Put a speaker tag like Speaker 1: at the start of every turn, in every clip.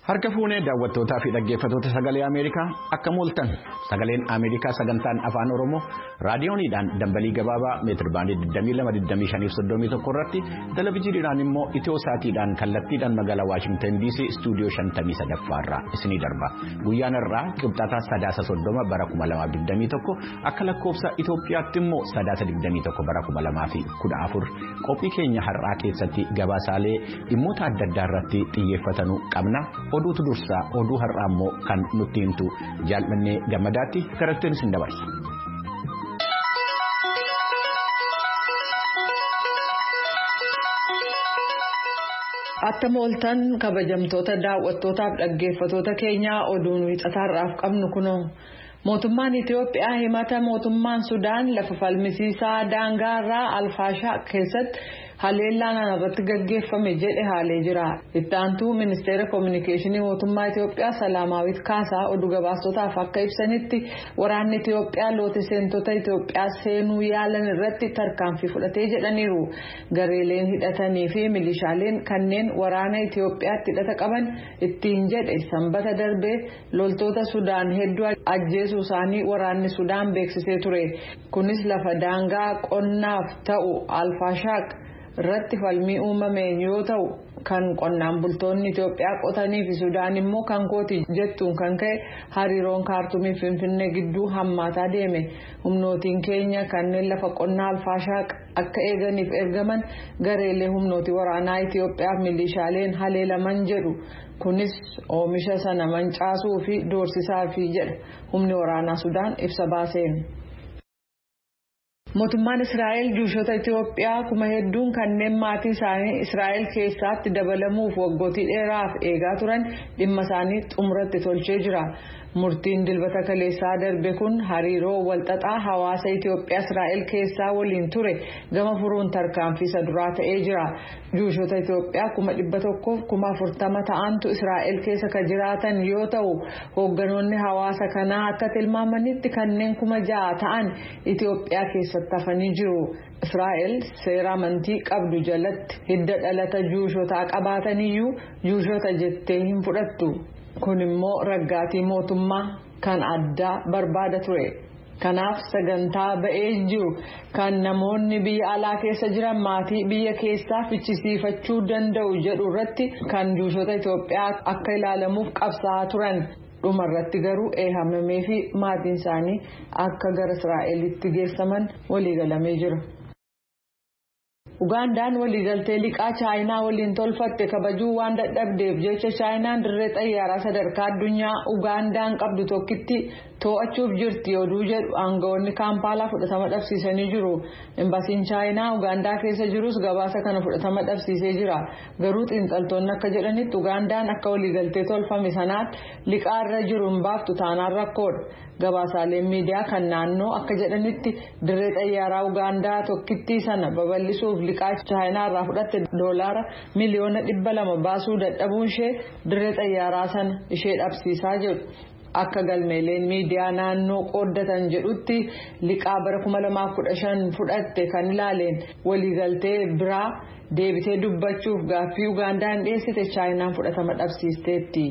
Speaker 1: Harka fuunee daawwattootaa fi dhaggeeffattoota sagalee Ameerikaa akka mooltan sagaleen Ameerikaa sagantaan afaan Oromoo raadiyooniidhaan dambalii gabaabaa meetir baandii 2225 irratti televiziyooniidhaan immoo Itiyosaatiidhaan kallattiidhaan magaalaa Waashingtan DC istuudiyoo 53 irraa isinii darba. Guyyaan irraa qibxataa sadaasa 30 bara 2021 akka lakkoofsa Itoophiyaatti immoo sadaasa 21 bara 2014 qophii keenya har'aa keessatti gabaasaalee dhimmoota adda addaa irratti xiyyeeffatanuu qabna. Oduutu dursaa oduu har'aa immoo kan nutti himtu Jaalannee Gammadaatti karatteen isin dabarsa.
Speaker 2: Akka mooltan kabajamtoota daawwattootaaf dhaggeeffattoota keenyaa oduun wixataarraaf qabnu kunoo mootummaan Itoophiyaa himata mootummaan Sudaan lafa falmisiisaa daangaarraa Alfaashaa keessatti haleellaan irratti gaggeeffame jedhe haalee jira. Ittaantuu ministeera kominikeeshinii mootummaa Itoophiyaa Salaamaawit Kaasaa oduu gabaastotaaf akka ibsanitti waraanni Itoophiyaa loote seentota Itoophiyaa seenuu yaalan irratti tarkaanfii fudhatee jedhaniiru. Gareeleen hidhatanii fi milishaaleen kanneen waraana Itoophiyaatti hidhata qaban ittiin jedhe sanbata darbee loltoota Sudaan hedduu ajjeesuu isaanii waraanni Sudaan beeksisee ture. Kunis lafa daangaa qonnaaf ta'u Alfaashaaq irratti falmii uumameen yoo ta'u kan qonnaan bultoonni Itoophiyaa qotanii fi Sudaan immoo kan kooti jettuun kan ka'e hariiroon Kaartumii fi Finfinnee gidduu hammaataa deeme. Humnootiin keenya kanneen lafa qonnaa Alfaashaaq akka eeganiif ergaman gareelee humnooti waraanaa Itoophiyaaf milishaaleen haleelaman jedhu. Kunis oomisha sana mancaasuu fi doorsisaa fi jedha humni waraanaa Sudaan ibsa baaseen. Mootummaan Israa'el juushota Itoophiyaa kuma hedduun kanneen maatii isaanii Israa'el keessatti dabalamuuf waggootii dheeraaf eegaa turan dhimma isaanii xumuratti tolchee jira. Murtiin dilbata kaleessaa darbe kun hariiroo walxaxaa hawaasa Itoophiyaa Israa'el keessaa waliin ture gama furuun tarkaanfii isa duraa ta'ee jira. Juushota Itoophiyaa 140,040 ta'antu Israa'el keessa kan jiraatan yoo ta'u hoogganoonni hawaasa kanaa akka tilmaamanitti kanneen 6,000 ta'an Itoophiyaa keessatti hafanii jiru. Israa'el seera amantii qabdu jalatti hidda dhalata juushotaa qabaataniyyuu juushota jettee hin fudhattu. Kun immoo raggaatii mootummaa kan addaa barbaada ture. Kanaaf sagantaa ba'ee jiru kan namoonni biyya alaa keessa jiran maatii biyya keessaa fichisiifachuu danda'u jedhu irratti kan juushota Itoophiyaa akka ilaalamuuf qabsaa'aa turan. Dhumarratti garuu eehamamee fi maatiin isaanii akka gara Israa'elitti geessaman waliigalamee jira. Ugaandaan waliigaltee liqaa Chaayinaa waliin tolfatte kabajuu waan dadhabdeef jecha Chaayinaan dirree xayyaaraa sadarkaa addunyaa Ugaandaan qabdu tokkitti to'achuuf jirti oduu jedhu aangawoonni Kaampaalaa fudhatama dhabsiisanii jiru. Embaasiin Chaayinaa Ugaandaa keessa jirus gabaasa kana fudhatama dhabsiisee jira. Garuu xiinxaltoonni akka jedhanitti Ugaandaan akka waliigaltee tolfame sanaatti liqaa irra jiru hin baaftu taanaan rakkoodha. Gabaasaaleen miidiyaa kan naannoo akka jedhanitti dirree xayyaaraa Ugaandaa tokkittii sana babal'isuuf liqaa Chaayinaa irraa fudhatte doolaara miliyoona 200 baasuu dadhabuun ishee dirree xayyaaraa sana ishee dhabsiisaa jedhu. Akka galmeeleen miidiyaa naannoo qooddatan jedhutti liqaa bara 2015 fudhatte kan ilaaleen waliigaltee biraa deebitee dubbachuuf gaaffii Ugaandaan dhiyeessite Chaayinaan fudhatama dhabsiisteetti.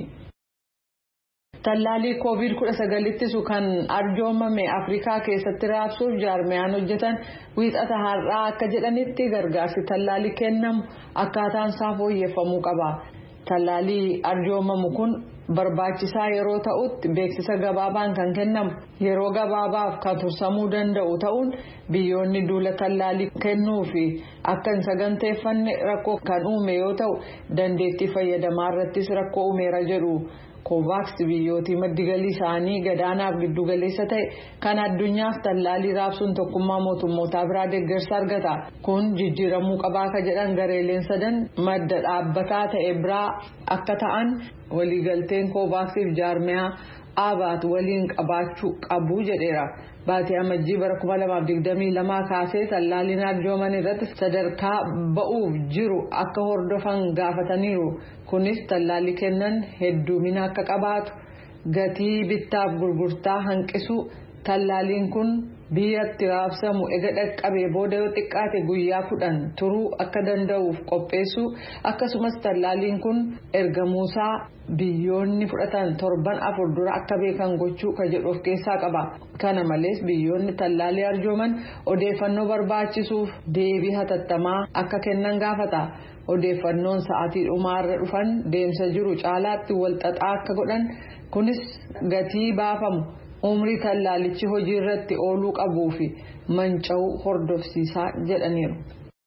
Speaker 2: Tallaalii COVID-19 ittisu kan arjoomame Afrikaa keessatti raabsuuf jaarmiyaan hojjetan wiixata har'aa akka jedhanitti gargaarsi tallaalii kennamu akkaataan isaa fooyyeffamuu qaba. Tallaalii arjoomamu kun barbaachisaa yeroo ta'utti beeksisa gabaabaan kan kennamu yeroo gabaabaaf kan tursamuu danda'u ta'uun biyyoonni duula tallaalii kennuu fi akka hin saganteeffanne rakkoo kan uume yoo ta'u dandeettii fayyadamaa irrattis rakkoo uumeera jedhu. Kovaaks biyyootii maddigalii isaanii gadaanaaf giddugaleessa ta'e kan addunyaaf tallaalii raabsuun tokkummaa mootummootaa biraa deeggarsa argata. Kun jijjiiramuu qabaa akka jedhan gareeleen sadan madda dhaabbataa ta'e biraa akka ta'an waliigalteen Kovaaksiif jaarmiyaa ABAT waliin qabaachuu qabu jedheera. Baatii amajjii bara 2022 kaasee tallaaliin arjooman irratti sadarkaa ba'uuf jiru akka hordofan gaafataniiru. Kunis tallaalii kennan hedduumina akka qabaatu gatii bittaaf gurgurtaa hanqisu tallaaliin kun biyyatti raabsamu ega dhaqqabee booda yoo xiqqaate guyyaa 10 turuu akka danda'uuf qopheessu akkasumas tallaaliin kun ergamuusaa biyyoonni fudhatan 7-4 dura akka beekan gochuu ka jedhu of keessaa qaba. Kana malees biyyoonni tallaalii arjooman odeeffannoo barbaachisuuf deebii hatattamaa akka kennan gaafata. Odeeffannoon sa'aatii dhumaarra dhufan deemsa jiru caalaatti walxaxaa akka godhan kunis gatii baafamu. Umrii tallaalichi hojii irratti ooluu qabuu fi manca'uu hordofsiisaa jedhaniiru.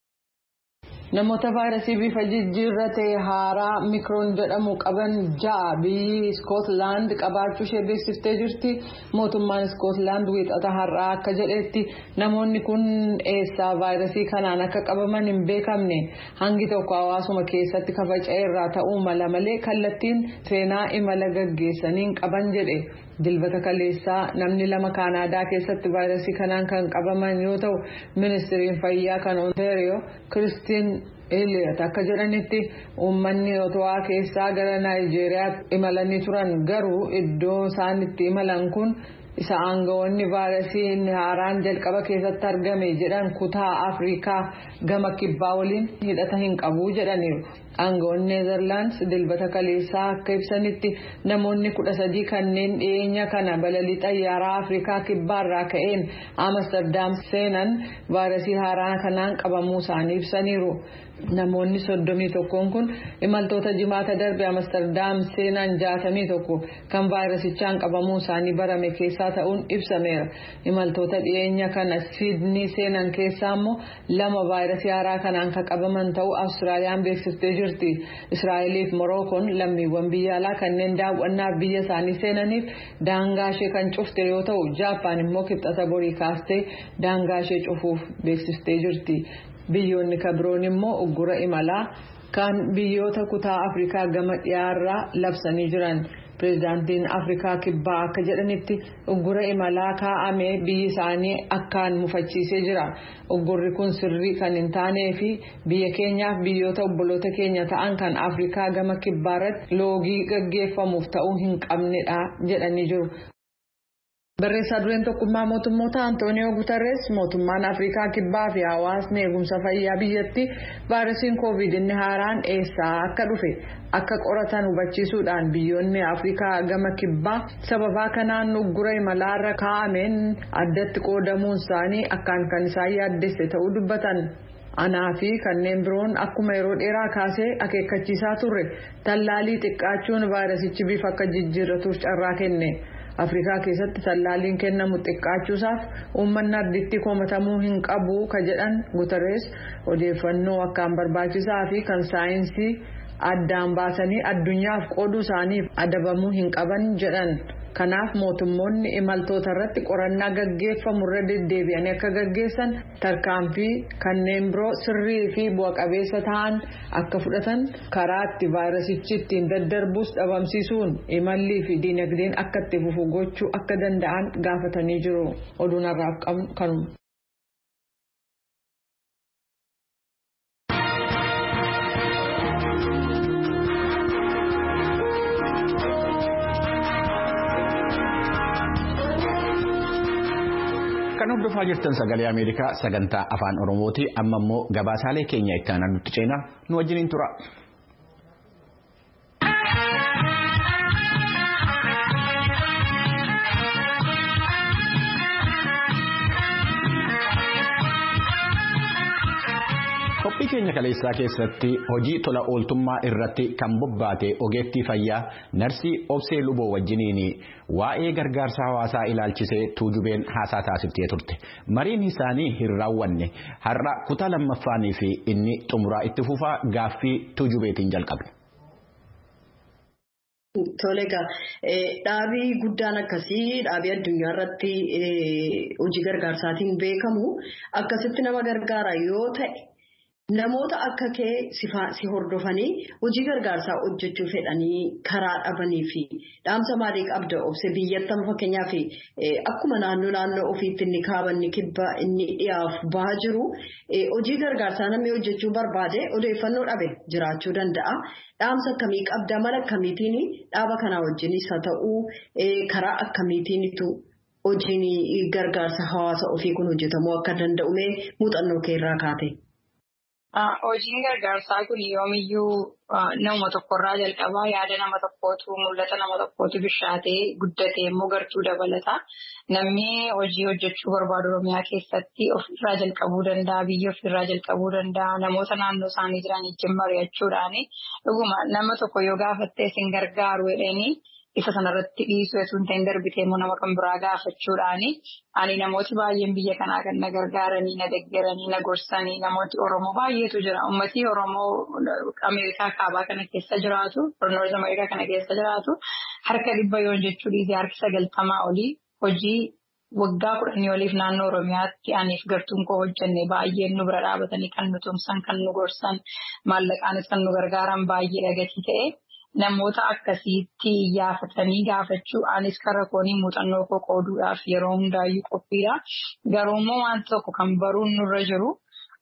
Speaker 2: Namoota vaayirasii bifa jijjiirrate haaraa mikroon jedhamu qaban 6 biyyi Iskootlaand qabaachuu ishee beeksiftee jirti. Mootummaan Iskootlaand wiixata har'aa akka jedhetti namoonni kun eessaa vaayirasii kanaan akka qabaman hin beekamne hangi tokko hawaasuma keessatti faca'e irraa ta'uu mala malee kallattiin seenaa imala gaggeessaniin qaban jedhe. Dilbata kaleessaa namni 2 Kaanaadaa keessatti vaayirasii kanaan kan qabaman yoo ta'u ministeeriin fayyaa kan Ontario Kiristiin Elliot akka jedhanitti uummanni Otawaa keessaa gara Naayijeeriyaatti imalanii turan garuu iddoo isaan itti imalan kun isa aangawoonni vaayirasii haaraan jalqaba keessatti argame jedhan kutaa Afrikaa gama kibbaa waliin hidhata hin qabu jedhaniiru. Aangawoonni Neezerlaandis dilbata kaleessaa akka ibsanitti namoonni 13 kanneen dhiyeenya kana balalii xayyaaraa Afrikaa kibbaarraa ka'een Amsterdam seenan vaayirasii haaraa kanaan qabamuu isaanii ibsaniiru. Namoonni 31 kun imaltoota jimaata darbe Amsterdam seenan 61 kan vaayirasichaan qabamuu isaanii barame keessaa ta'uun ibsameera. Imaltoota dhiyeenya kana Sidney seenan keessaa immoo 2 vaayirasii haaraa kanaan kan qabaman ta'uu Awustiraaliyaan beeksiftee jirti. Israa'eliif Morookoon lammiiwwan biyya alaa kanneen daawwannaaf biyya isaanii seenaniif daangaa ishee kan cufte yoo ta'u Jaappaan immoo kibxata borii kaastee daangaa ishee cufuuf beeksiftee jirti. Biyyoonni kabroon immoo uggura imalaa kan biyyoota kutaa Afrikaa gama dhiyaarraa labsanii jiran. Pireezidaantiin Afrikaa kibbaa akka jedhanitti uggura imalaa kaa'ame biyyi isaanii akkaan mufachiisee jira. Uggurri kun sirrii kan hin taanee fi biyya keenyaaf biyyoota obboloota keenya ta'an kan Afrikaa gama kibbaarratti loogii gaggeeffamuuf ta'uu hin qabnedha jedhanii jiru. Barreessaa dureen tokkummaa mootummoota Antooniyoo Guterres mootummaan Afrikaa kibbaa fi hawaasni eegumsa fayyaa biyyatti vaayirasiin COVID inni haaraan eessaa akka dhufe akka qoratan hubachiisuudhaan biyyoonni Afrikaa gama kibbaa sababa kanaan uggura imalaarra kaa'ameen addatti qoodamuun isaanii akkaan kan isaan yaaddesse ta'uu dubbatan. Anaa fi kanneen biroon akkuma yeroo dheeraa kaasee akeekkachiisaa turre tallaalii xiqqaachuun vaayirasichi bifa akka jijjiirratuuf carraa kenne. Afrikaa keessatti tallaaliin kennamu xiqqaachuusaaf uummanni ardiitti komatamuu hin qabu ka jedhan Guterres odeeffannoo akkaan barbaachisaa fi kan saayinsii addaan baasanii addunyaaf qooduu isaaniif adabamuu hin qaban jedhan. Kanaaf mootummoonni imaltoota irratti qorannaa gaggeeffamu irra deddeebi'anii akka gaggeessan tarkaanfii kanneen biroo sirrii fi bu'a qabeessa ta'an akka fudhatan karaa itti vaayirasichi ittiin daddarbus dhabamsiisuun imallii fi diinagdeen akka itti fufu gochuu akka danda'an gaafatanii jiru. Oduun har'aaf qabnu kanuma.
Speaker 1: Kan hordofaa jirtan sagalee Ameerikaa sagantaa afaan Oromooti. Amma immoo gabaasaalee keenya itti aanaa nutti ceenaa nu wajjiniin tura. Qophii keenya kaleessaa keessatti hojii tola ooltummaa irratti kan bobbaate ogeettii fayyaa narsii Obsee Luboo wajjiniin waa'ee gargaarsa hawaasaa ilaalchisee tuujubeen haasaa taasiftee turte. Mariin isaanii hin raawwanne har'a kutaa lammaffaanii fi inni xumuraa itti fufaa gaaffii tuujubeetiin jalqabne.
Speaker 3: Tolega dhaabii guddaan akkasii dhaabii addunyaa irratti hojii gargaarsaatiin beekamu akkasitti nama gargaara yoo ta'e. Namoota akka kee si hordofanii hojii gargaarsaa hojjechuu fedhanii karaa dhabanii fi dhaamsa maalii qabda Obsee biyyattan fakkeenyaaf akkuma naannoo ofiitti inni kaaba inni kibba inni dhiyaaf bahaa jiru hojii gargaarsaa namni hojjechuu barbaade odeeffannoo dhabe jiraachuu danda'a. Dhaamsa akkamii qabda mala akkamiitiin dhaaba kanaa wajjinis haa ta'uu karaa akkamiitiinitu hojiin gargaarsa hawaasa ofii kun hojjetamuu akka danda'u muuxannoo kee irraa kaate?
Speaker 4: Hojiin gargaarsaa kun yoomiyyuu nama tokkorraa jalqabaa yaada nama tokkootu mul'ata nama tokkootu bishaatee guddatee immoo gartuu dabalata. Namni hojii hojjechuu barbaadu Oromiyaa keessatti ofirraa jalqabuu danda'a, biyya ofirraa jalqabuu danda'a, namoota naannoo isaanii jiran wajjin mari'achuudhaani. Dhuguma nama tokko yoo gaafattee isin gargaaru jedhanii isa sanarratti dhiisuu osoo hin ta'in darbitee immoo nama kan biraa gaafachuudhaani. Ani namooti baay'een biyya kanaa kan na gargaaranii, na deeggaranii, na gorsanii namooti Oromoo baay'eetu jira. Uummatni Oromoo Ameerikaa kaabaa kana keessa jiraatu, Noorz Ameerikaa kana keessa jiraatu harka 100 yoo jechuu dhiisee harki 90 olii hojii waggaa 10 oliif naannoo Oromiyaatti aniif gartuun koo hojjenne baay'een nu bira dhaabatanii kan nu tumsan, kan nu gorsan, maallaqaanis kan nu gargaaran baay'ee dhagatii ta'e. Namoota akkasiitti iyyafatanii gaafachuu anis karaa koonii muuxannoo koo qooduudhaaf yeroo hundaayyuu qophiidha. Garuu immoo waan tokko kan baruun nurra jiru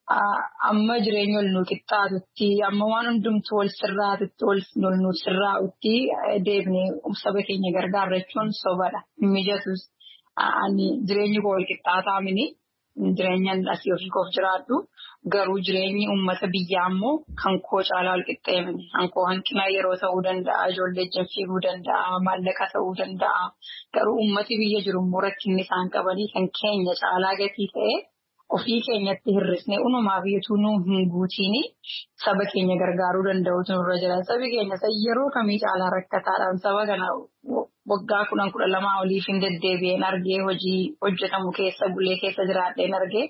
Speaker 4: amma jireenya ol nu qixxaatutti amma waan hundumtuu wal sirraatutti ol nu sirraa'utti deebinee saba keenya gargaarrachuun sobadha. Mijatus jireenyi koo wal qixxaataa mini jireenyaan asii ofii koof jiraadhu. Garuu jireenyi uummata biyyaa immoo kan koo caalaa wal qixxeemini. Kan koo hanqina yeroo ta'uu danda'a, ijoollee ejjan fiiguu danda'a, maallaqa ta'uu danda'a. Garuu uummati biyya jiru immoo rakkinni isaan qabanii kan keenya caalaa gatii ta'e ofii keenyatti hir'isnee unumaaf yetuu nu hin guutiini saba keenya gargaaruu danda'utu nurra jira. Sabi keenya yeroo kamii caalaa rakkataadhaan saba kana waggaa 12 oliif hin deddeebi'een argee hojii hojjetamu keessa bulee keessa jiraadheen argee.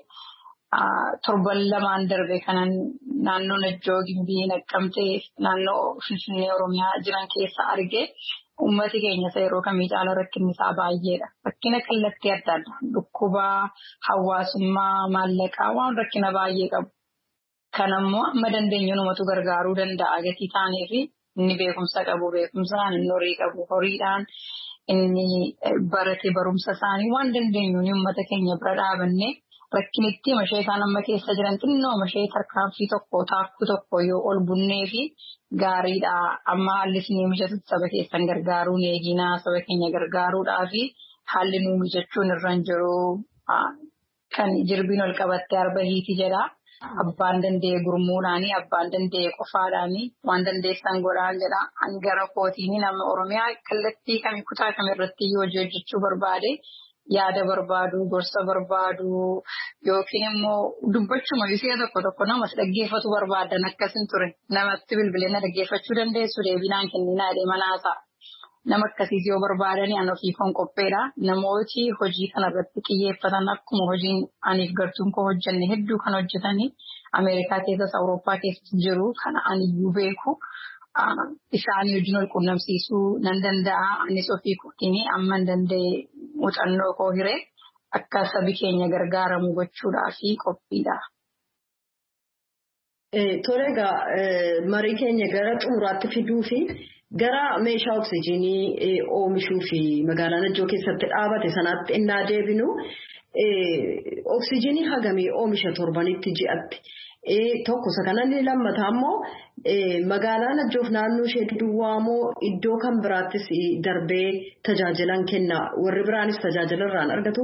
Speaker 4: Torban 2 darbe kanan naannoo Najjoo Gimbii Naqqamtee naannoo Finfinnee Oromiyaa jiran keessa arge uummati keenya yeroo kamii caalaa rakkinni isaa baay'eedha. Rakkina kallattii adda addaa dhukkuba hawaasummaa maallaqaa waan rakkina baay'ee qabu. Kanammoo amma dandeenyu numatu gargaaruu danda'a gatii taanee fi inni beekumsa qabu beekumsaan inni horii qabu horiidhaan inni barate barumsa isaanii waan dandeenyuun uummata keenya bira dhaabannee. Rakkinitti mashee isaan amma keessa jiran xinnoo mashee tarkaanfii tokko taakkuu tokko yoo ol bunnee fi gaariidha. Amma haalli isin mijatutti saba keessan gargaaruun eeginaa saba keenya gargaaruudhaa fi haalli nuu mijachuun irra hin jiru. Kan jirbiin ol qabattee arba hiiti jedha. Abbaan danda'e gurmuudhaanii, abbaan danda'e qofaadhaanii, waan dandeessan godhaan jedha. Hangara kootiini nama Oromiyaa kallattii kamii kutaa kamirratti yoo hojjechuu barbaade. Yaada barbaadu, gorsa barbaadu yookiin immoo dubbachuma ishee tokko namas dhaggeeffatu barbaadan akkasin ture. Namatti bilbileena dhaggeeffachuu dandeessu deebinaan kenninaa deemanaasaa. Nama akkasiis yoo barbaadanii an ofii koon qopheedha. Namooti hojii kanarratti xiyyeeffatan akkuma hojiin aniif gartuun koo hojjenne hedduu kan hojjetanii Ameerikaa keessas Awurooppaa keessas jiru kana aniyyuu beeku. Isaanii wajjin wal quunnamsiisuu nan danda'a. Anis ofii kootiin amma hin danda'e muuxannoo koo hiree akka sabi keenya gargaaramu gochuudhaa fi qophiidha.
Speaker 3: Tole egaa marii keenya gara xumuraatti fiduu fi gara meeshaa oksijiinii oomishuu fi magaalaa Najjoo keessatti dhaabate sanaatti innaa deebinu oksijiinii hagamii oomisha torbanitti ji'atti. Tokko isa kanallee lammataa immoo magaalaa Najjoof naannoo ishee duwwaa moo iddoo kan biraattis darbee tajaajilan kenna warri biraanis tajaajila irraan argatu?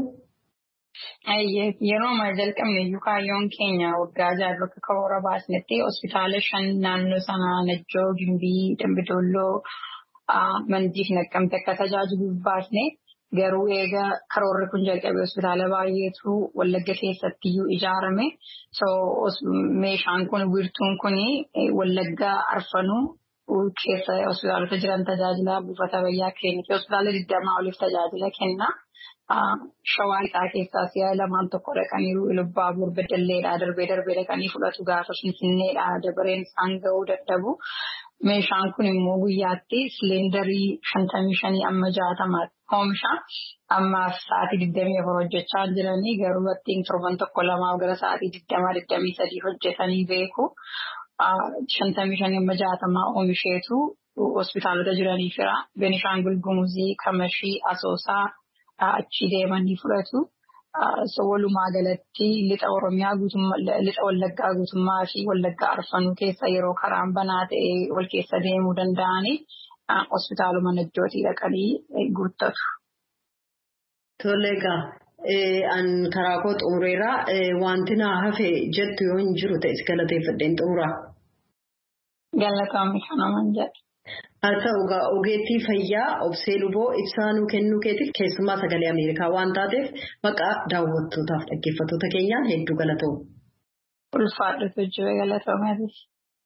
Speaker 4: Yeroo amma jalqabne kaayyoon keenya waggaa jaarraa karoora baasnetti hospitaala 5 naannoo sanaa Najjoo, Gimbii, Dambidolloo, Mandiif Naqqamte akka tajaajiluuf baasne. Garuu egaa karoorri kun jalqabee hospitaala baay'eetu Wallagga keessatti ijaarame. Meeshaan kun wiirtuun kun Wallagga Arfanuu keessa hospitaalota jiran tajaajila buufata fayyaa kilinikii hospitaala 20 oliif tajaajila kenna. Shawaa isaa keessaa si'a 2 dhaqaniiru Ilubbaabur Beddelleedhaa darbee dhaqanii fudhatu gaafa Finfinneedhaa dabareen isaan ga'uu dadhabu. Meeshaan kun immoo guyyaatti silindarii 55 amma 60 oomisha. Ammaaf sa'aatii 24 hojjechaa jiranii garuu battiin torban 1-2 gara sa'aatii 20-23 hojjetanii beeku. 55 amma 60 oomisheetu hospitaalota jiraniifira. Beenishaangul Gumuzii, Kamashii, Asoosaa achi deemanii fudhatu. Walumaa galatti lixa Oromiyaa lixa Wallaggaa guutummaa fi Wallaggaa Arfanuu keessa yeroo karaan banaa ta'e wal keessa deemuu danda'anii hospitaaluma Najjootii dhaqanii guuttatu.
Speaker 3: Toleegaa an karaa koo xumureeraa wanti naa hafe jettu yoo hin jiru ta'es galateeffadheen xumuraa.
Speaker 4: Galatoomii kanaman jedha.
Speaker 3: Haa ta'u ogeettii fayyaa obsee luboo ibsaa nuu kennuu keetiif keessumaa sagalee Ameerikaa waan taateef maqaa daawwattootaaf dhaggeeffattoota keenyaan hedduu galatoomu.
Speaker 4: Ulfaadhutu jiru galatoomeetis.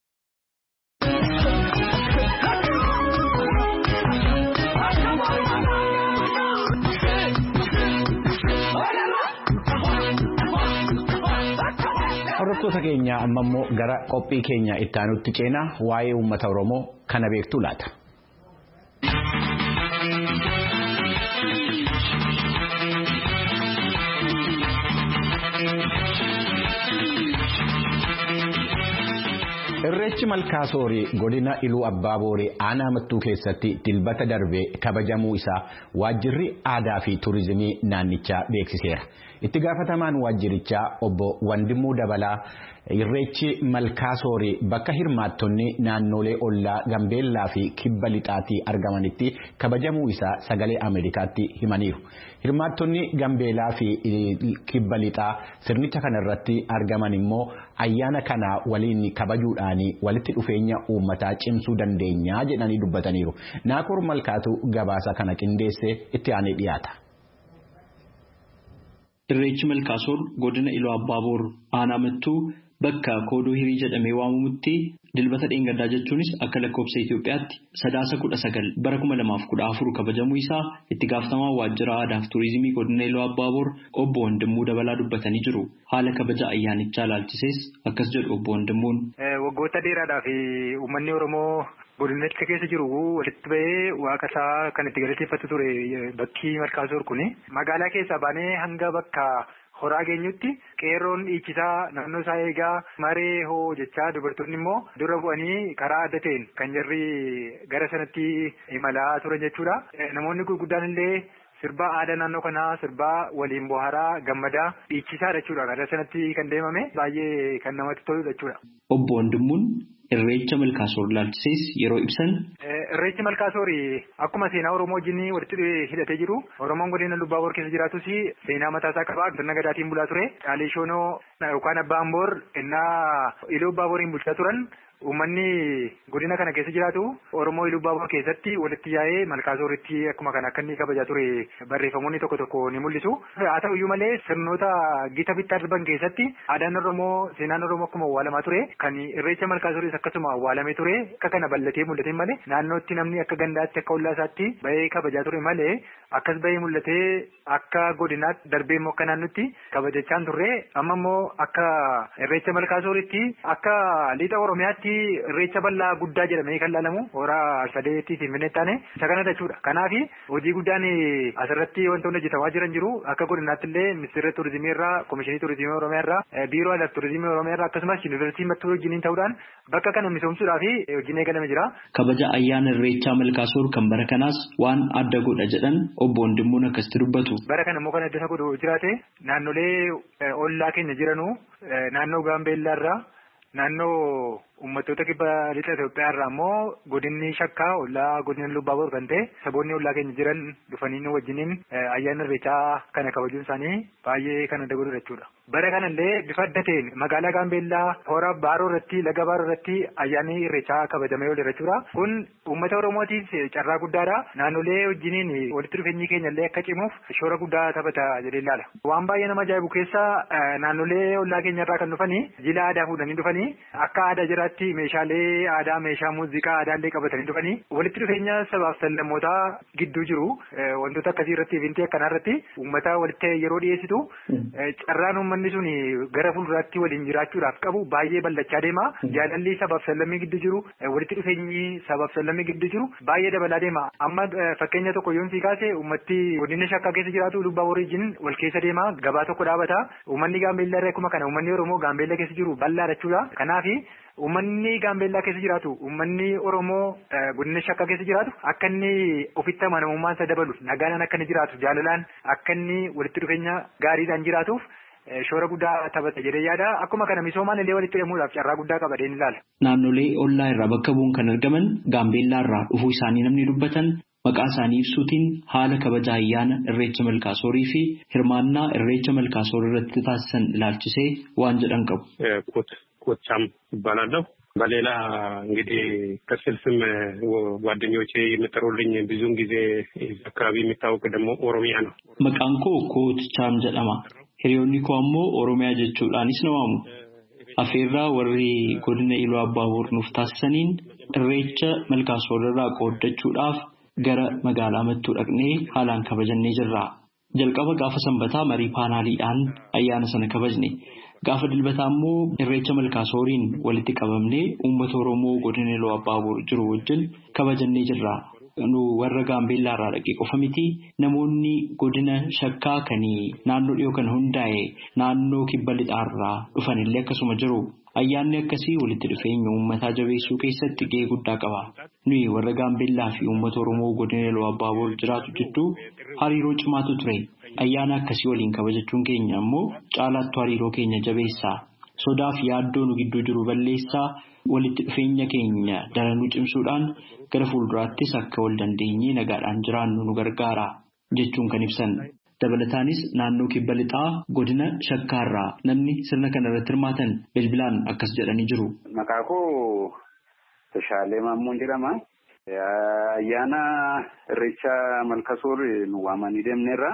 Speaker 1: Hordoftoota keenya amma immoo gara qophii keenya itti aanutti ceenaa waa'ee uummata Oromoo kana beektu laata. Irreechi Malkaasoorii godina Iluu Abbaa Booree aanaa Mattuu keessatti dilbata darbee kabajamuu isaa waajjirri aadaa fi turizimii naannichaa beeksiseera. Itti gaafatamaan waajjirichaa obbo Wandimuu Dabalaa Irreechi Malkaasoorii bakka hirmaattonni naannolee ollaa Gambeellaa fi Kibba Lixaatii argamanitti kabajamuu isaa sagalee Ameerikaatti himaniiru. Hirmaattonni Gambeellaa fi Kibba Lixaa sirnicha kanarratti argaman immoo ayyaana kana waliin kabajuudhaan walitti dhufeenya uummataa cimsuu dandeenya jedhanii dubbataniiru. Naakoor Malkaatu gabaasa kana qindeessee itti aanee dhiyaata.
Speaker 5: Irreechi Malkaasoor godina Iluu Abbaa Boor aanaa Mattuu bakka koodoo hirii jedhamee waamamutti dilbata dheengaddaa jechuunis akka lakkoofsa Itoophiyaatti 9 bara 2014 kabajamuu isaa itti gaafatamaa waajjira aadaa fi turizimii godina Iluu Abbaa Boor obbo Wandimuu Dabalaa dubbatanii jiru. Haala kabaja ayyaanichaa ilaalchises akkas jedhu obbo Wandimuun.
Speaker 6: Waggoota dheeraadhaaf uummanni Oromoo godinicha keessa jiru walitti bahee waaqa isaa kan itti galateeffatu ture bakki Malkaasoor kuni magaalaa keessaa baanee hanga bakka horaa geenyutti qeerroon dhiichisaa naannoo isaa eegaa maree hoo jechaa dubartoonni immoo dura bu'anii karaa adda ta'een kan jarri gara sanatti imalaa turan jechuudha. Namoonni gurguddaan illee sirbaa aadaa naannoo kanaa sirbaa waliin bohaaraa gammadaa dhiichisaa jechuudha. Gara sanatti kan deemame baay'ee kan namatti toludha jechuudha.
Speaker 5: Obbo Wandimmuun Irreecha Malkaasoor ilaalchises yeroo ibsan.
Speaker 6: Irreechi Malkaasoor akkuma seenaa Oromoo wajjin walitti hidhatee jiru. Oromoon godina Iluu Abbaa Boor keessa jiraatus seenaa mataa isaa qaba. Sirna gadaatiin bulaa ture. Caalee Shoonoo yookaan Abbaan Boor innaa Iluu Abbaa Booriin bulchaa turan. Uummanni godina kana keessa jiraatu Oromoo Iluu Abbaa Boor keessatti walitti yaa'ee Malkaasooritti akkuma kana akka inni kabajaa ture barreeffamoonni tokko tokko ni mul'isu. Haa ta'u iyyuu malee sirnoota gita bittaa darban keessatti aadaan Oromoo seenaan Oromoo akkuma awwaalamaa ture kan irreecha Malkaasooris akkasuma awwaalamee ture akka kana bal'atee mul'ate malee naannootti namni akka gandaatti akka ollaa isaatti bahee kabajaa ture malee akkas bahee mul'atee akka godinaatti darbee immoo akka naannootti kabajachaa turre amma immoo akka irreecha Malkaasooritti akka lixa Oromiyaatti irreecha bal'aa guddaa jedhamee kan ilaalamu horaa sadeetti Finfinnee taane isa kana jechuudha. Kanaaf hojii guddaan asirratti wantoonni hojjetamaa jiran jiru akka godinaatti illee ministeera turizimii irraa komishinii turizimii Oromiyaa irraa biiroo aadaa turizimii Oromiyaa irraa akkasumas yuunivarsiitii Mattuu wajjiniin ta'uudhaan bakka kana misoomsuudhaaf hojiin eegalame jira.
Speaker 5: Kabaja ayyaana irreechaa Malkaasoor kan bara kanaas waan adda godha jedhan obbo Wandimmuun akkasitti dubbatu.
Speaker 6: Bara kana immoo kan adda isa godhu jiraate naannolee ollaa keenya jiranu naannoo Gaambeellaa irraa naannoo uummattoota kibba lixa Itoophiyaa irraa immoo godinni shakkaa ollaa godina Iluu Abbaa Boor kan ta'e saboonni ollaa keenya jiran dhufanii nu wajjiniin ayyaana irreechaa kana kabajuun isaanii baay'ee kan adda godhu jechuudha. Bara kanallee bifa adda ta'een magaalaa Gaambeellaa hora Baaroo irratti laga Baaroo irratti ayyaanni irreechaa kabajamee oola jechuudha. Kun uummata Oromootiif carraa guddaadha. Naannolee wajjiniin walitti dhufeenyi keenya illee akka cimuuf shoora guddaa taphata jedhee ilaala. Waan baay'ee nama ajaa'ibu keessa naannolee ollaa keenya irraa kan dhufanii jila aadaa fuudhanii dhufanii akka aadaa jiraatti meeshaalee aadaa meeshaa muuziqaa aadaallee qabatanii dhufanii walitti dhufeenya sabaaf sablammootaa gidduu jiru wantoota akkasii irratti evintii akkanaa irratti uummata walitti yeroo dhiyeessitu carraan uummanni sun gara fuulduraatti waliin jiraachuudhaaf qabu baay'ee bal'achaa deema. Jaalalli sabaaf sablammii gidduu jiru walitti dhufeenyi sabaaf sablammii gidduu jiru baay'ee dabalaa deema. Amma fakkeenya tokko yoon sii kaase uummatti godina shakkaa keessa jiraatu Iluu Abbaa Boor wajjin wal keessa deema gabaa tokko dhaabata. Uummanni Gaambeellaa irraa akkuma kana uummanni Oromoo Gaambeellaa keessa jiru bal'aa jechuudha. Kanaaf uummanni Gaambeellaa keessa jiraatu uummanni Oromoo godina shakkaa keessa jiraatu akka inni ofitti amanamummaan isa dabalu nagaan akka inni jiraatu jaalalaan akka inni walitti dhufeenya gaariidhaan jiraatuuf shoora guddaa taphata jedhee yaada. Akkuma kana misoomaan illee walitti hidhamuudhaaf carraa guddaa qaba jedheen ilaala.
Speaker 5: Naannolee ollaa irraa bakka bu'uun kan argaman Gaambeellaa irraa dhufuu isaanii namni dubbatan maqaa isaanii ibsuutiin haala kabaja ayyaana irreecha malkaasoorii fi hirmaannaa irreecha malkaasoorii irratti taasisan ilaalchisee waan jedhan qabu.
Speaker 7: ኮቻም ይባላለሁ። በሌላ እንግዲህ ከስል ስም ጓደኞቼ የሚጠሩልኝ ብዙውን ጊዜ አካባቢ የሚታወቅ ደግሞ ኦሮሚያ ነው።
Speaker 5: maqaan koo kootchaam jedhama. Hiriyoonni koo ammoo oromiyaa jechuudhaanis na waamu. Afeerraa warri godina Iluu Abbaaboor nuuf taasisaniin irreecha malkaasoorii irraa qooddachuudhaaf gara magaalaa Mattuu dhaqnee haalaan kabajannee jirra. Jalqaba gaafa sanbataa marii paanaaliidhaan ayyaana sana kabajne. Gaafa dilbataa immoo irreecha malkaasooriin walitti qabamnee uummata Oromoo godina Iluu Abbaaboor jiru wajjin kabajannee jirra. Nu warra Gaambeellaa irraa dhaqee qofa miti namoonni godina Shakkaa kan naannoo dhiyoo kan hundaa'e naannoo kibba lixaarraa dhufanillee akkasuma jiru. Ayyaanni akkasii walitti dhufeenya uummataa jabeessuu keessatti gahee guddaa qaba. Nuyi warra Gaambeellaa fi uummata Oromoo godina Iluu Abbaaboor jiraatu jidduu hariiroo cimaatu ture. Ayyaana akkasii waliin kabajachuun keenya ammoo caalaattuu hariiroo keenya jabeessaa. Sodaa fi yaaddoo nu gidduu jiru balleessaa. Walitti dhufeenya keenya daranuu cimsuudhaan gara fuulduraattis akka wal dandeenyee nagaadhaan jiraannu nu gargaara jechuun kan ibsan. Dabalataanis naannoo kibba lixaa godina Shakkaarraa namni sirna kana irratti hirmaatan bilbilaan akkas jedhanii jiru.
Speaker 8: Maqaa koo Tashaalee Maammoon jedhama. Ayyaana irreecha malkaasoorii nu waamanii deemneerra.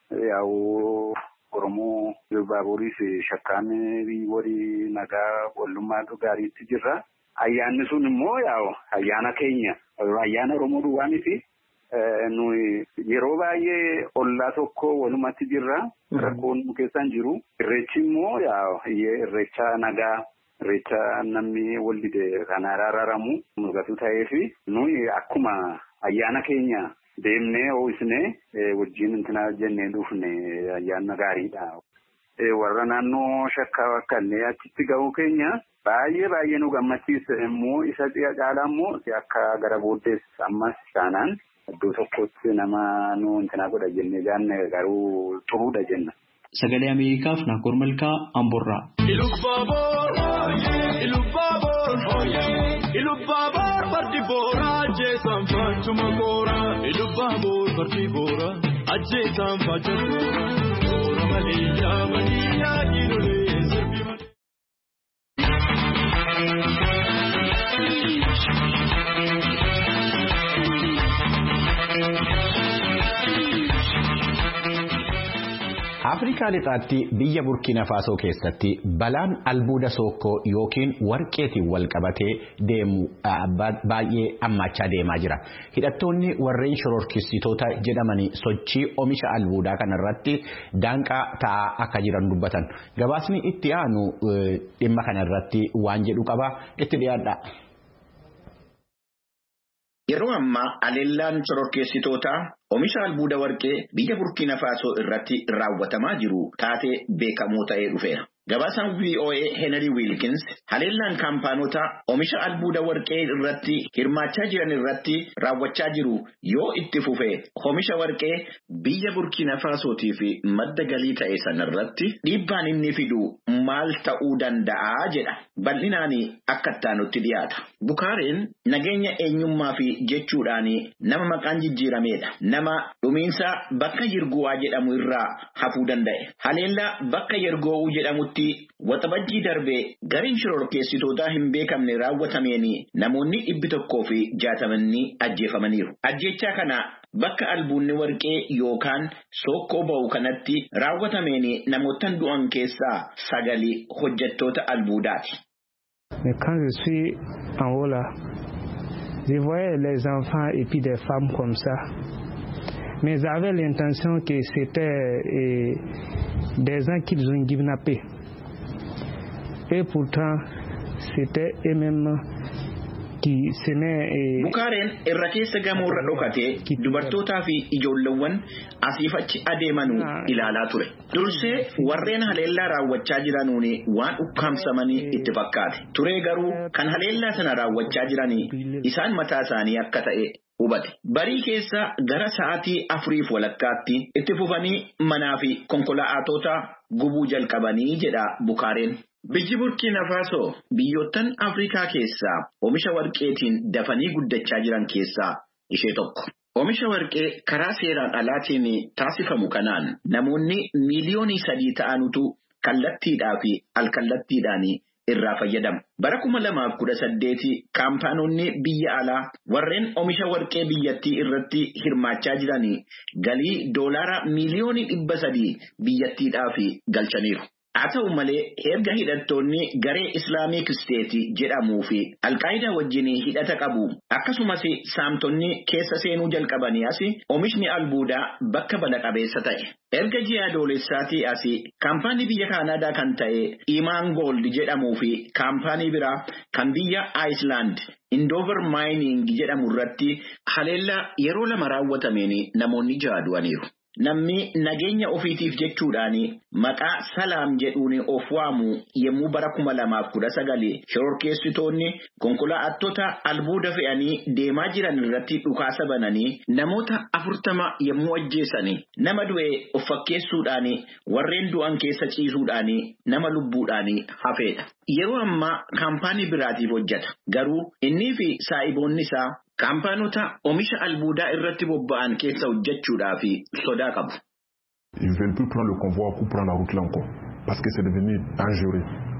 Speaker 8: Yaa'u Oromoo Baaburiif Shakkaan walii nagaa wallummaa gaariitti jirra. Ayyaanni sun immoo yaa'u ayyaana keenya ayyaana Oromoo duwwaa miti. Nuyi yeroo baay'ee ollaa tokko walumatti jirra. Rakkoon nu keessan jiru. Irreechi immoo yaa'u irreecha nagaa irreecha namni wal dide kan araaramu mul'atu ta'eefi nuyi akkuma ayyaana keenya deemnee ho'isnee wajjin intina jennee dhufne ayyaana gaariidha. Warra naannoo Shakkaa akka illee achitti ga'uu keenya baay'ee nu gammachiisa immoo isa caalaa immoo akka gara booddees ammas taanaan iddoo tokkotti nama nu intina godha jennee jaanne garuu xuruudha jenna.
Speaker 5: Sagalee Ameerikaaf Naakoor Malkaa Amboorraa.
Speaker 9: Ilubbaboor fardi booraa ajjeesaan faachuma booraa. Ilubbaboor fardi booraa ajjeesaan faachuma booraa. Boora malee yaamanii yaadinolee sirbi malee.
Speaker 1: Afrikaa lixaatti biyya Burkina Faso keessatti balaan albuuda sookkoo yookiin warqeetiin wal qabatee deemu baay'ee hammaachaa deemaa jira. Hidhattoonni warreen shororkeessitoota jedhamanii sochii oomisha albuudaa kanarratti daanqaa ta'aa akka jiran dubbatan. Gabaasni itti aanu dhimma kanarratti waan jedhu qaba itti dhiyaadha.
Speaker 10: Yeroo ammaa aleellaan shororkeessitootaa oomisha albuuda warqee biyya Burkina Faso irratti raawwatamaa jiru taatee beekamoo ta'ee dhufeera. Gabaasaan VOA Henry Wilkins haleellaan kaampaanota oomisha albuuda warqee irratti hirmaachaa jiran irratti raawwachaa jiru yoo itti fufe oomisha warqee biyya Burkina Fasootii fi madda galii ta'e sanarratti dhiibbaan inni fidu maal ta'uu danda'a jedha. Bal'inaan akka ittaanutti dhiyaata. Bukaareen nageenya eenyummaa fi jechuudhaan nama maqaan jijjiirameedha. Nama dhumiinsa bakka Yirguwaa jedhamu irraa hafuu danda'e. Haleellaa bakka Yergoowuu jedhamutti waxabajjii darbee gariin shororkeessitootaa hin beekamne raawwatameen namoonni 160 ajjeefamaniiru. Ajjechaa kana bakka albuunni warqee yookaan sookkoo ba'u kanatti raawwatameen namootan du'an keessaa 9 hojjettoota albuudaati.
Speaker 11: Quand je suis en haut là, je voyais les enfants et puis des femmes comme ça. Mais j'avais l'intention que c'était des gens qu'ils ont kidnappés. Et pourtant, c'était eux-mêmes qui senaient.
Speaker 10: Bukaareen irra keessa gamoorra dhokatee dubartootaa fi ijoolleewwan asiif achi adeemanuu ilaalaa ture. Dursee warreen haleellaa raawwachaa jiranuun waan ukkaamsamanii itti fakkaate. Turee garuu kan haleellaa sana raawwachaa jiranii isaan mataa isaanii akka ta'e hubate. Barii keessa gara sa'aatii 4:00 itti fufanii manaa fi konkolaattota gubuu jalqabanii jedha Bukaareen. Biyyi Burkina Faso biyyoottan Afrikaa keessaa oomisha warqeetiin dafanii guddachaa jiran keessaa ishee tokko. Oomisha warqee karaa seeraan alaatiin taasifamu kanaan namoonni miliyoonii 3 ta'anutu kallattiidhaa fi alkallattiidhaan irraa fayyadamu. Bara 2018 kaampaanonni biyya alaa warreen oomisha warqee biyyattii irratti hirmaachaa jiran galii doolaara miliyoonii 300 biyyattiidhaaf galchaniiru. Haa ta'u malee erga hidhattoonni garee Islaamic State jedhamuu fi Alqaayidaa wajjin hidhata qabu akkasumas saamtonni keessa seenuu jalqabanii as oomishni albuudaa bakka bala qabeessa ta'e. Erga ji'a adoolessaatii as kaampaanii biyya Kaanaadaa kan ta'e Imaan Gold jedhamuu fi kaampaanii biraa kan biyya Iceland Indover Mining jedhamu irratti haleellaa yeroo 2 raawwatameen namoonni 6 du'aniiru. Namni nageenya ofiitiif jechuudhaan maqaa Salaam jedhuun of waamu yemmuu bara 2019 shororkeessitoonni konkolaattota albuuda fe'anii deemaa jiran irratti dhukaasa bananii namoota 40 yemmuu ajjeesanii nama du'e of fakkeessuudhaan warreen du'an keessa ciisuudhaan nama lubbuudhaan hafeedha. Yeroo ammaa kaampaanii biraatiif hojjeta. Garuu innii fi saa'iboonni isaa kaampaanota oomisha albuudaa irratti bobba'an keessa hojjechuudhaaf sodaa qabu.
Speaker 12: Ils ne veulent plus prendre le convoi pour prendre la route là encore parce que c'est devenu dangereux.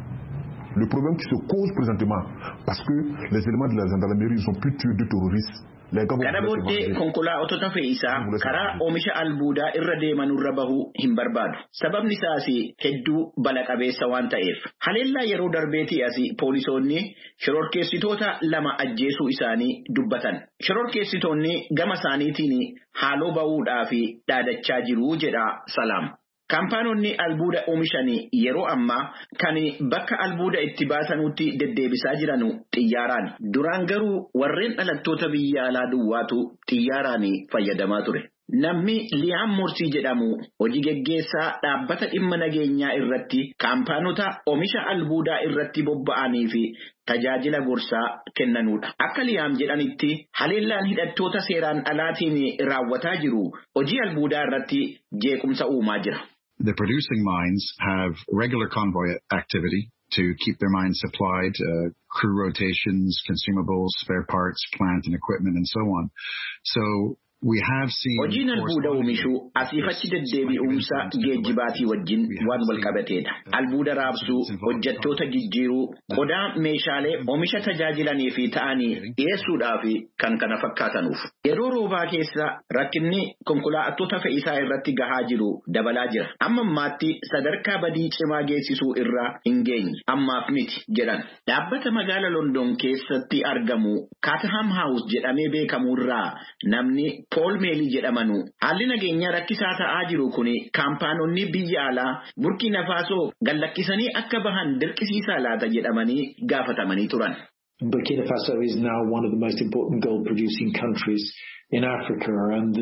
Speaker 12: Le problème qui se cause présentement parce que les éléments de la gendarmerie ils ont pu tuer 2 terroristes.
Speaker 10: Kana booddee konkolaattota fe'iisaa karaa oomisha albuudaa irra deemanurra bahuu hin barbaadu. Sababni isaas hedduu bala qabeessa waan ta'eef. Haleellaa yeroo darbeetii as poolisoonni shororkeessitoota 2 ajjeesuu isaanii dubbatan. Shororkeessitoonni gama isaaniitiin haaloo bahuudhaaf dhaadachaa jiru jedha Salaam. Kaampaanonni albuuda oomishanii yeroo ammaa kan bakka albuuda itti baasanutti deddeebisaa jiranu xiyyaaraan. Duraan garuu warreen dhalattoota biyya alaa duwwaatu xiyyaaraan fayyadamaa ture. Namni Liam Morsii jedhamu hojii geggeessaa dhaabbata dhimma nageenyaa irratti kaampaanota oomisha albuudaa irratti bobba'anii fi tajaajila gorsaa kennanudha. Akka Liam jedhanitti haleellaan hidhattoota seeraan alaatiin raawwataa jiru hojii albuudaa irratti jeequmsa uumaa jira.
Speaker 13: The producing mines have regular convoy activity to keep their mines supplied, crew rotations, consumables, spare parts, plant and equipment, and so on. So we have seen
Speaker 10: hojiin albuuda oomishuu asiifachi deddeebi'umsa geejjibaatii wajjin waan wal qabateedha. Albuuda raabsuu, hojjettoota jijjiiruu, qodaa meeshaalee oomisha tajaajilanii fi ta'anii dhiyeessuudhaaf kan kana fakkaatanuuf. Yeroo roobaa keessa rakkinni konkolaattota fe'iisaa irratti gahaa jiru dabalaa jira. Amma ammaatti sadarkaa badii cimaa geessisuu irraa hin geenye. Ammaaf miti jedhan. Dhaabbata magaala London keessatti argamu Caterham House jedhamee beekamurraa namni Paul Meelii jedhamanu haalli nageenyaa rakkisaa ta'aa jiru kun kaampaanonni biyya alaa Burkina Faso gallakkisanii akka bahan dirqisiisaa laata jedhamanii gaafatamanii turan.
Speaker 14: Burkina Faso is now one of the most important gold producing countries in Africa and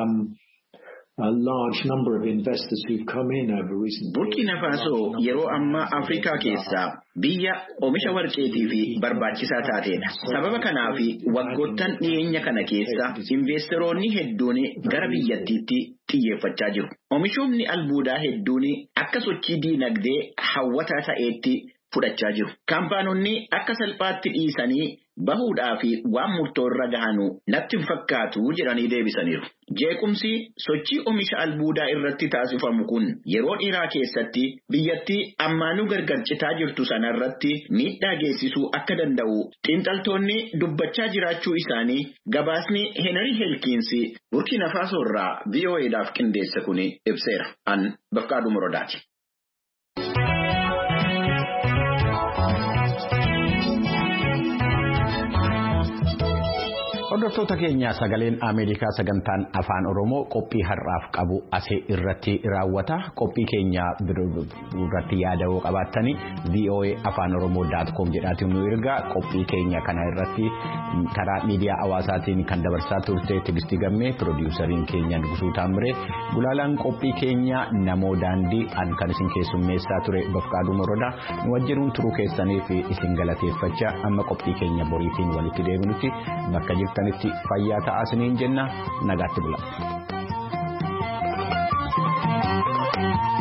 Speaker 14: a large number of investors who've come in over recent
Speaker 10: Burkina Faso yeroo amma Afrikaa keessaa biyya oomisha warqeetii fi barbaachisaa taateedha. Sababa kanaaf waggoottan dhiyeenya kana keessa investoroonni hedduun gara biyyattiitti xiyyeeffachaa jiru. Oomishoonni albuudaa hedduun akka sochii diinagdee hawwataa ta'eetti fudhachaa jiru. Kaampaanonni akka salphaatti dhiisanii bahuudhaa fi waan murtoorra gahanu natti hin fakkaatu jedhanii deebisaniiru. Jeequmsi sochii oomisha albuudaa irratti taasifamu kun yeroo dheeraa keessatti biyyattii ammaanuu gargar citaa jirtu sanarratti miidhaa geessisuu akka danda'u xiinxaltoonni dubbachaa jiraachuu isaanii gabaasni Henry Helkins Burkina Faso irraa VOA'dhaaf qindeesse kun ibseera. An Bafqaaduu Morodaati.
Speaker 1: Hordoftoota keenya sagaleen Ameerikaa sagantaan afaan Oromoo qophii har'aaf qabu asii irratti raawwata. Qophii keenya irratti yaadawoo qabaattanii voaafaanoroomoo.com jedhaatiin nu ergaa. Qophii keenya kana irratti karaa miidiyaa hawaasaatiin kan dabarsaa turte Tigistii Gammee, piroodiwusariin keenya Nugusuu Taamiree, gulaalaan qophii keenya Namoo Daandii kan isin keessummeessaa ture Bafqaaduu Morodaa. Nu wajjinuun turuu keessaniif isin galateeffachaa amma qophii keenya boriitiin walitti deebinutti bakka jirtanitti fayyaa ta'aa isiniin jenna. Nagaatti bula.